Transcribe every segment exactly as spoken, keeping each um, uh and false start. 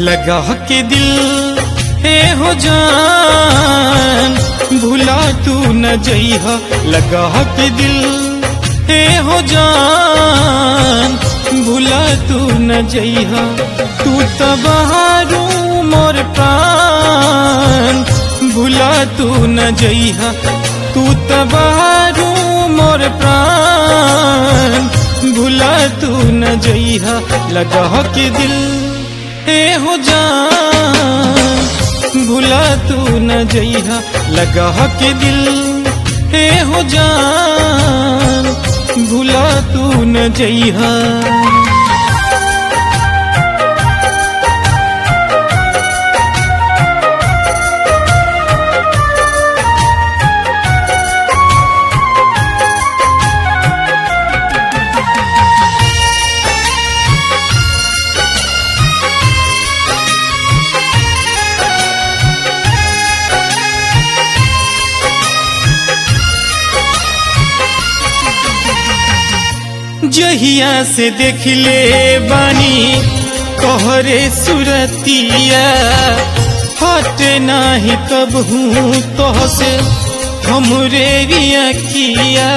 लगा के दिल हे हो जान भूला तू न जइहा। लगा के दिल हे हो जान भूला तू न जइहा। तू त बहारू मोर प्राण भूला तू न जइहा। तू त बहारू मोर प्राण भूला तू न जइहा। लगा के दिल हे हो जान भूला तू न जइहा। लगा के दिल हे हो जान भूला तू न जइहा। जहिया से देख ले बानी तोहरे सुरतिया हट नाही कब हूँ तोह से हमरे रियकिया।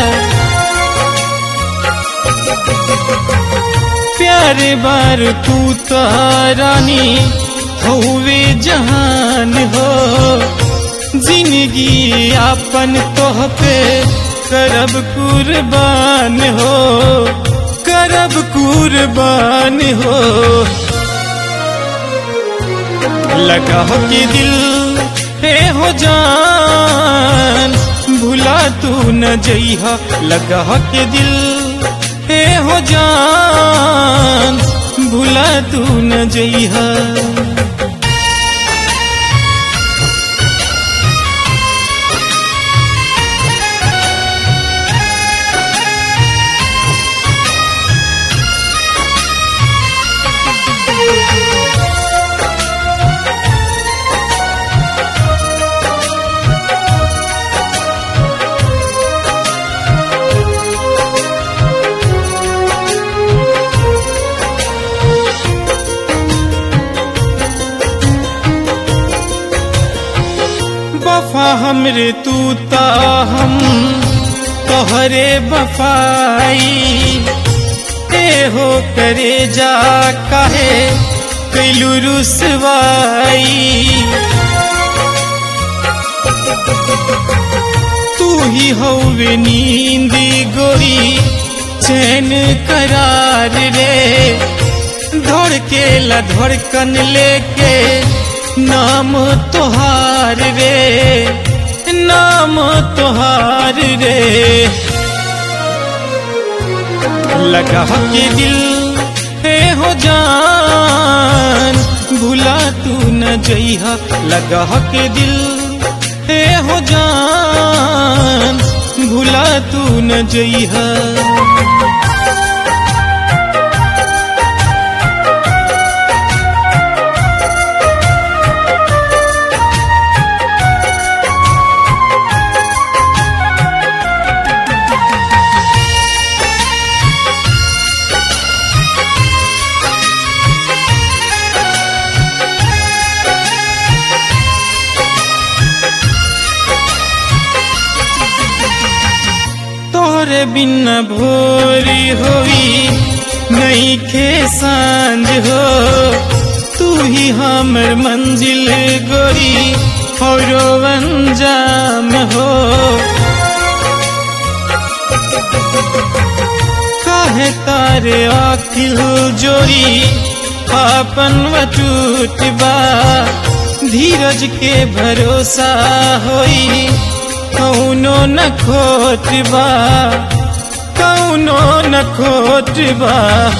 प्यारे बार तू तारानी हौवे जहान हो। जिंदगी आपन तोह पे करब कुर्बान हो करब कुर्बान हो। लगा के दिल हे हो जान भूला तू न जइहा। लगा के दिल हे हो जान भूला तू न जइहा। वफा हमरे तू ता हम तोहरे वफाई। ए हो करे जा काहे कैलू रुसवाई। तू ही हौवे नींदी गोरी चैन करार रे। धड़के ला धड़कन लेके नाम तोहार रे नाम तोहार रे। लगा के दिल हे हो जान भूला तू न जइहा। लगा के दिल हे हो जान भूला तू न जइहा। तोरे बिना भोरी होई नहीं खे सांझ हो। तू ही हमर मंजिल गोरी और अंजाम हो। काहे तारे आखिल जोरी आपन वटूट बा। धीरज के भरोसा होई कौनो न खोट बा कौनो न खोट बा।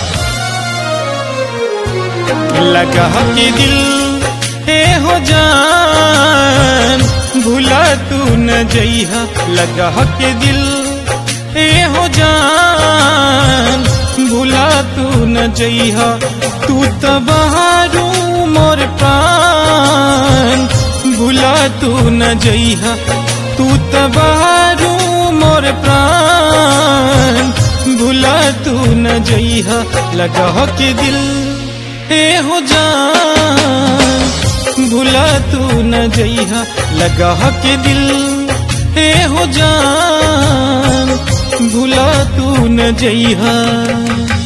लगा के दिल हे हो जान भूला तू न जइहा। लगा के दिल हे हो जान भूला तू न जइहा। तू त बहारू मोर प्राण भूला तू न जइहा। तू त बहारू मोर प्राण भूला तू न जइहा। लगा के दिल हे हो जान भुला तू न जइहा लगा के दिल हे हो जान भुला तू न जइहा।